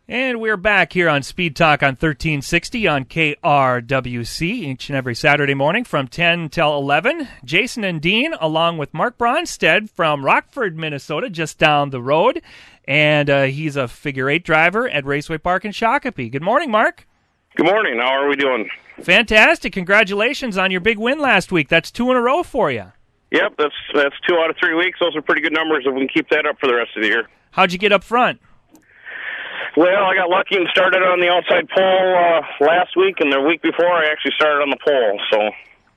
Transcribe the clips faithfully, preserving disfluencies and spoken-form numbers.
And we're back here on Speed Talk on thirteen sixty on K R W C each and every Saturday morning from ten till eleven. Jason and Dean, along with Mark Bronstead from Rockford, Minnesota, just down the road. And uh, he's a figure eight driver at Raceway Park in Shakopee. Good morning, Mark. Good morning. How are we doing? Fantastic. Congratulations on your big win last week. That's two in a row for you. Yep, that's that's two out of three weeks. Those are pretty good numbers if we can keep that up for the rest of the year. How'd you get up front? Well, I got lucky and started on the outside pole uh, last week, and the week before I actually started on the pole. So,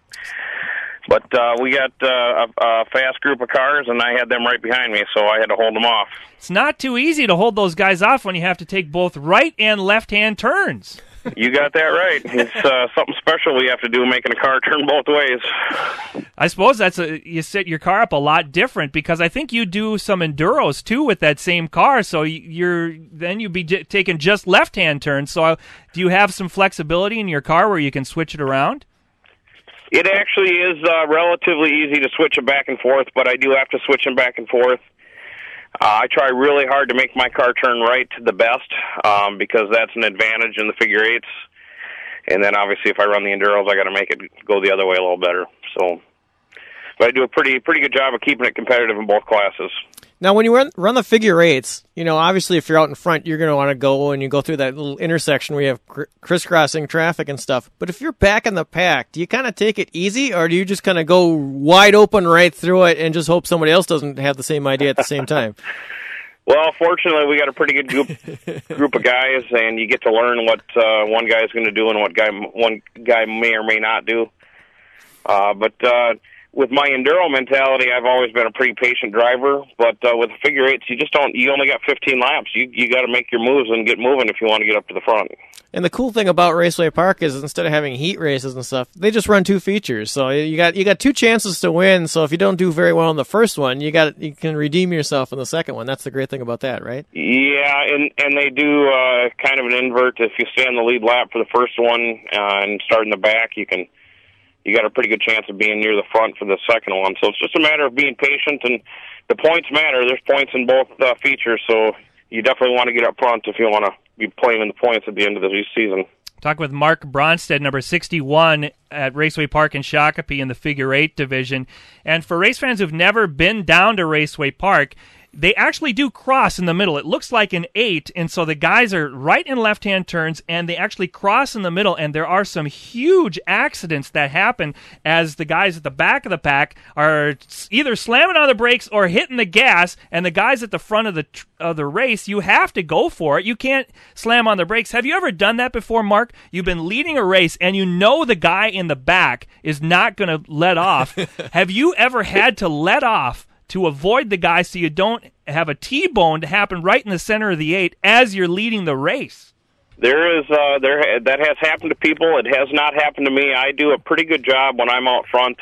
But uh, we got uh, a, a fast group of cars, and I had them right behind me, so I had to hold them off. It's not too easy to hold those guys off when you have to take both right and left-hand turns. You got that right. It's uh, something special we have to do, making a car turn both ways. I suppose that's a, you set your car up a lot different, because I think you do some enduros too with that same car. So you're then you'd be j- taking just left-hand turns. So do you have some flexibility in your car where you can switch it around? It actually is uh, relatively easy to switch them back and forth, but I do have to switch them back and forth. Uh, I try really hard to make my car turn right the best, um, because that's an advantage in the figure eights. And then obviously if I run the enduros, I got to make it go the other way a little better. So, but I do a pretty pretty good job of keeping it competitive in both classes. Now, when you run, run the figure eights, you know, obviously if you're out in front, you're going to want to go and you go through that little intersection where you have cr- crisscrossing traffic and stuff. But if you're back in the pack, do you kind of take it easy, or do you just kind of go wide open right through it and just hope somebody else doesn't have the same idea at the same time? Well, fortunately, we got a pretty good group group of guys, and you get to learn what uh, one guy is going to do and what guy one guy may or may not do. Uh, but uh, with my enduro mentality, I've always been a pretty patient driver. But uh, with the figure eights, you just don't. You only got fifteen laps. You you got to make your moves and get moving if you want to get up to the front. And the cool thing about Raceway Park is instead of having heat races and stuff, they just run two features. So you got you got two chances to win. So if you don't do very well in the first one, you got you can redeem yourself in the second one. That's the great thing about that, right? Yeah, and and they do uh, kind of an invert. If you stay on the lead lap for the first one uh, and start in the back, you can you got a pretty good chance of being near the front for the second one. So it's just a matter of being patient, and the points matter. There's points in both uh, features, so you definitely want to get up front if you want to be playing in the points at the end of the season. Talk with Mark Bronstead, number sixty-one at Raceway Park in Shakopee in the figure eight division. And for race fans who've never been down to Raceway Park, they actually do cross in the middle. It looks like an eight, and so the guys are right and left-hand turns, and they actually cross in the middle, and there are some huge accidents that happen as the guys at the back of the pack are either slamming on the brakes or hitting the gas, and the guys at the front of the of the race, you have to go for it. You can't slam on the brakes. Have you ever done that before, Mark? You've been leading a race, and you know the guy in the back is not going to let off. Have you ever had to let off to avoid the guy so you don't have a T-bone to happen right in the center of the eight as you're leading the race? There is uh, there that has happened to people. It has not happened to me. I do a pretty good job when I'm out front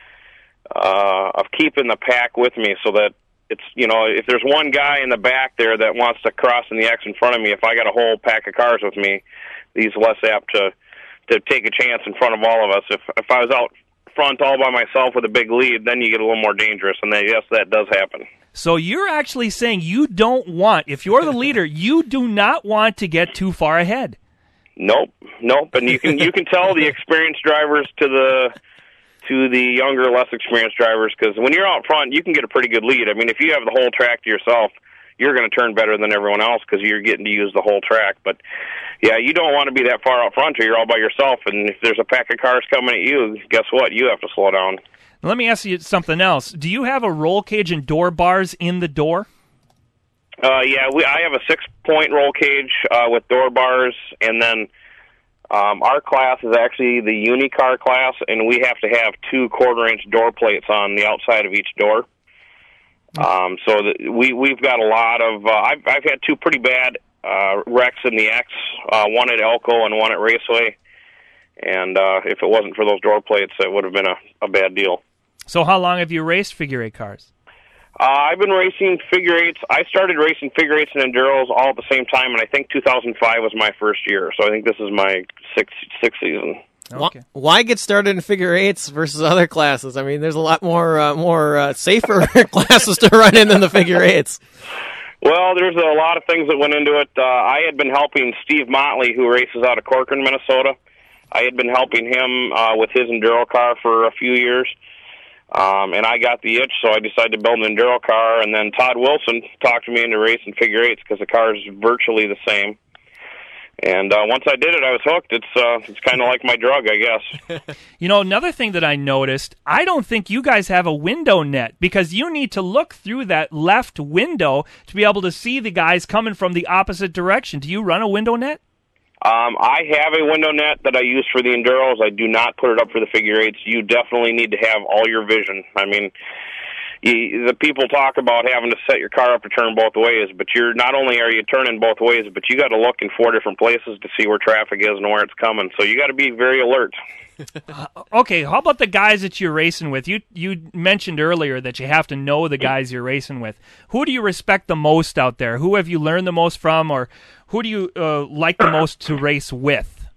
uh, of keeping the pack with me, so that it's, you know, if there's one guy in the back there that wants to cross in the X in front of me, if I got a whole pack of cars with me, he's less apt to to take a chance in front of all of us. If if I was out front all by myself with a big lead, then you get a little more dangerous, and then, yes, that does happen. So you're actually saying you don't want, if you're the leader, you do not want to get too far ahead. Nope, nope. And you can you can tell the experienced drivers to the to the younger, less experienced drivers, because when you're out front, you can get a pretty good lead. I mean, if you have the whole track to yourself, you're going to turn better than everyone else because you're getting to use the whole track. But, yeah, you don't want to be that far out front or you're all by yourself, and if there's a pack of cars coming at you, guess what? You have to slow down. Let me ask you something else. Do you have a roll cage and door bars in the door? Uh, yeah, we, I have a six-point roll cage uh, with door bars, and then um, our class is actually the Unicar class, and we have to have two quarter-inch door plates on the outside of each door. Um, so the, we, we've got a lot of, uh, I've, I've had two pretty bad uh, wrecks in the X, uh, one at Elko and one at Raceway. And uh, if it wasn't for those door plates, it would have been a, a bad deal. So how long have you raced figure eight cars? Uh, I've been racing figure eights. I started racing figure eights and enduros all at the same time, and I think two thousand five was my first year. So I think this is my sixth, sixth season. Okay. Why get started in figure eights versus other classes? I mean, there's a lot more uh, more uh, safer classes to run in than the figure eights. Well, there's a lot of things that went into it. Uh, I had been helping Steve Motley, who races out of Corcoran, Minnesota. I had been helping him uh, with his Enduro car for a few years, um, and I got the itch, so I decided to build an Enduro car. And then Todd Wilson talked me into racing figure eights because the car is virtually the same. And uh, once I did it, I was hooked. It's uh, it's kind of like my drug, I guess. You know, another thing that I noticed, I don't think you guys have a window net because you need to look through that left window to be able to see the guys coming from the opposite direction. Do you run a window net? Um, I have a window net that I use for the Enduros. I do not put it up for the figure eights. You definitely need to have all your vision. I mean, you, the people talk about having to set your car up to turn both ways, but you're not only are you turning both ways, but you got to look in four different places to see where traffic is and where it's coming. So you got to be very alert. uh, okay, how about the guys that you're racing with? You you mentioned earlier that you have to know the guys you're racing with. Who do you respect the most out there? Who have you learned the most from, or who do you uh, like the most to race with?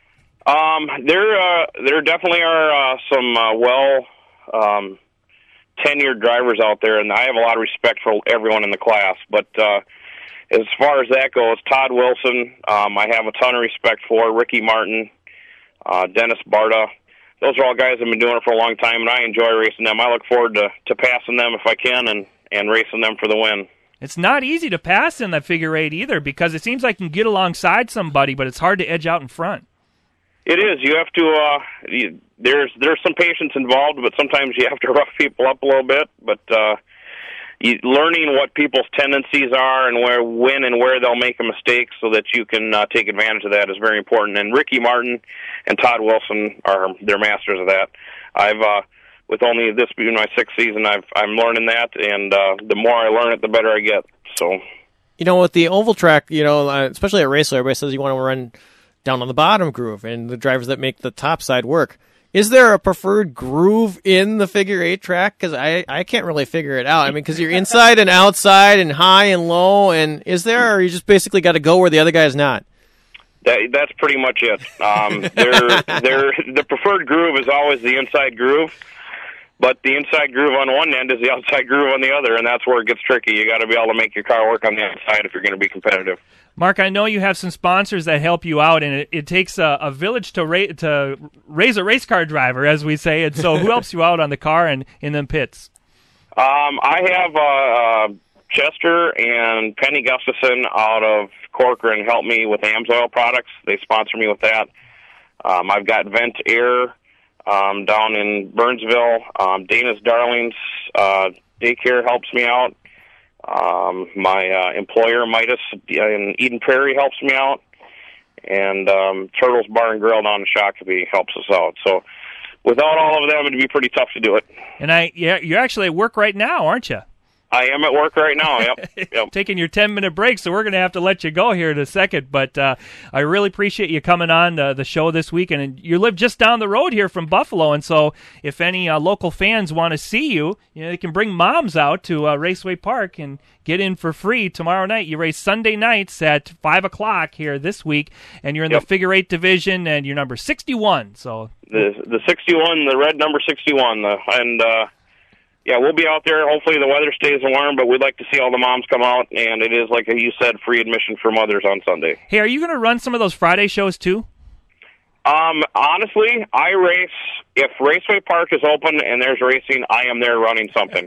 Um, there uh, there definitely are uh, some uh, well. Um, tenured drivers out there, and I have a lot of respect for everyone in the class. But uh, as far as that goes, Todd Wilson, um, I have a ton of respect for. Ricky Martin, uh, Dennis Barta. Those are all guys that have been doing it for a long time, and I enjoy racing them. I look forward to, to passing them if I can and, and racing them for the win. It's not easy to pass in that figure eight either because it seems like you can get alongside somebody, but it's hard to edge out in front. It is. You have to. Uh, you, there's there's some patience involved, but sometimes you have to rough people up a little bit. But uh, you, learning what people's tendencies are and where, when, and where they'll make a mistake, so that you can uh, take advantage of that, is very important. And Ricky Martin and Todd Wilson are they're masters of that. I've uh, with only this being my sixth season, I've I'm learning that, and uh, the more I learn it, the better I get. So, you know, with the oval track, you know, uh, especially at Raceway, everybody says you want to run down on the bottom groove, and the drivers that make the top side work. Is there a preferred groove in the figure eight track? Because I, I can't really figure it out. I mean, because you're inside and outside and high and low, and is there, or you just basically got to go where the other guy's not? That, that's pretty much it. Um, they're, they're, the preferred groove is always the inside groove, but the inside groove on one end is the outside groove on the other, and that's where it gets tricky. You got to be able to make your car work on the outside if you're going to be competitive. Mark, I know you have some sponsors that help you out, and it, it takes a, a village to, ra- to raise a race car driver, as we say. And so, who helps you out on the car and in them pits? Um, I have uh, uh, Chester and Penny Gustafson out of Corcoran help me with AMSOIL products. They sponsor me with that. Um, I've got Vent Air um, down in Burnsville. Um, Dana's Darlings uh, Daycare helps me out. Um, my uh, employer, Midas in Eden Prairie, helps me out. And um, Turtles Bar and Grill down in Shakopee helps us out. So without all of them, it'd be pretty tough to do it. And I, yeah, you're actually at work right now, aren't you? I am at work right now, yep. yep. Taking your ten-minute break, so we're going to have to let you go here in a second. But uh, I really appreciate you coming on uh, the show this week. And you live just down the road here from Buffalo, and so if any uh, local fans want to see you, you know, they can bring moms out to uh, Raceway Park and get in for free tomorrow night. You race Sunday nights at five o'clock here this week, and you're in yep. the figure eight division, and you're number sixty-one. So The the sixty-one, the red number sixty-one, the, and... Uh, Yeah, we'll be out there. Hopefully the weather stays warm, but we'd like to see all the moms come out, and it is, like you said, free admission for mothers on Sunday. Hey, are you going to run some of those Friday shows too? Um, honestly, I race, if Raceway Park is open and there's racing, I am there running something.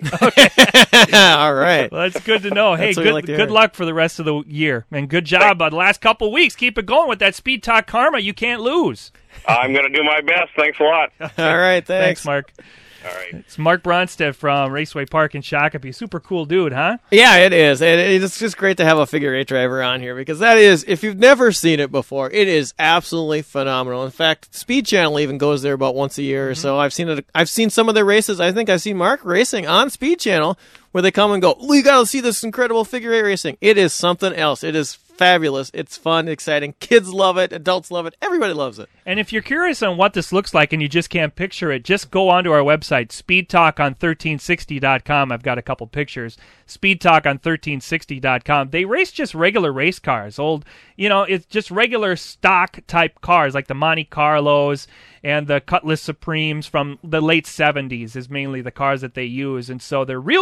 All right. Well, that's good to know. Hey, good, like good luck for the rest of the year, and good job on the last couple of weeks. Keep it going with that Speed Talk Karma. You can't lose. I'm going to do my best. Thanks a lot. All right, thanks. Thanks, Mark. All right. It's Mark Bronstedt from Raceway Park in Shakopee. Super cool dude, huh? Yeah, it is. It, it's just great to have a figure eight driver on here because that is, if you've never seen it before, it is absolutely phenomenal. In fact, Speed Channel even goes there about once a year mm-hmm. or so. I've seen it. I've seen some of their races. I think I've seen Mark racing on Speed Channel where they come and go, oh, you got to see this incredible figure eight racing. It is something else. It is fabulous. It's fun, exciting. Kids love it. Adults love it. Everybody loves it. And if you're curious on what this looks like and you just can't picture it, just go onto our website, speed talk on thirteen sixty dot com. I've got a couple pictures. speed talk on thirteen sixty dot com. They race just regular race cars. Old, you know, it's just regular stock type cars like the Monte Carlos and the Cutlass Supremes from the late seventies is mainly the cars that they use. And so they're real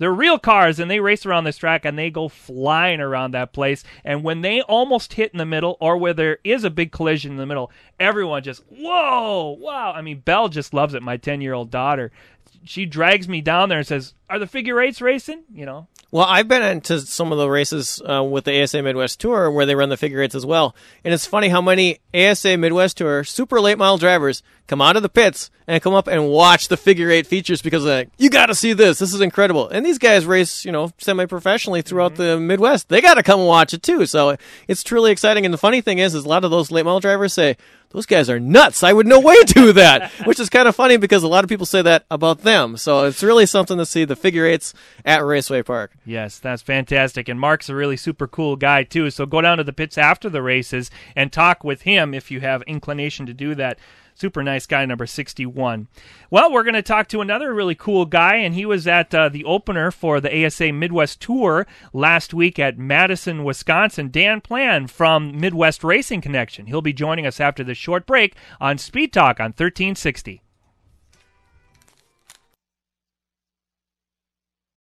They're real cars, and they race around this track, and they go flying around that place. And when they almost hit in the middle, or where there is a big collision in the middle, everyone just, whoa, wow. I mean, Belle just loves it, my ten-year-old daughter. She drags me down there and says, are the figure eights racing? You know. Well, I've been into some of the races uh, with the A S A Midwest Tour where they run the figure eights as well. And it's funny how many A S A Midwest Tour super late model drivers come out of the pits and come up and watch the figure eight features because they're like, you got to see this. This is incredible. And these guys race, you know, semi-professionally throughout mm-hmm. the Midwest. They got to come and watch it too. So it's truly exciting. And the funny thing is, is a lot of those late model drivers say, those guys are nuts. I would no way do that, which is kind of funny because a lot of people say that about them. So it's really something to see the figure eights at Raceway Park. Yes, that's fantastic. And Mark's a really super cool guy, too. So go down to the pits after the races and talk with him if you have inclination to do that. Super nice guy, number sixty-one. Well, we're going to talk to another really cool guy, and he was at uh, the opener for the A S A Midwest Tour last week at Madison, Wisconsin. Dan Plan from Midwest Racing Connection. He'll be joining us after this short break on Speed Talk on thirteen sixty.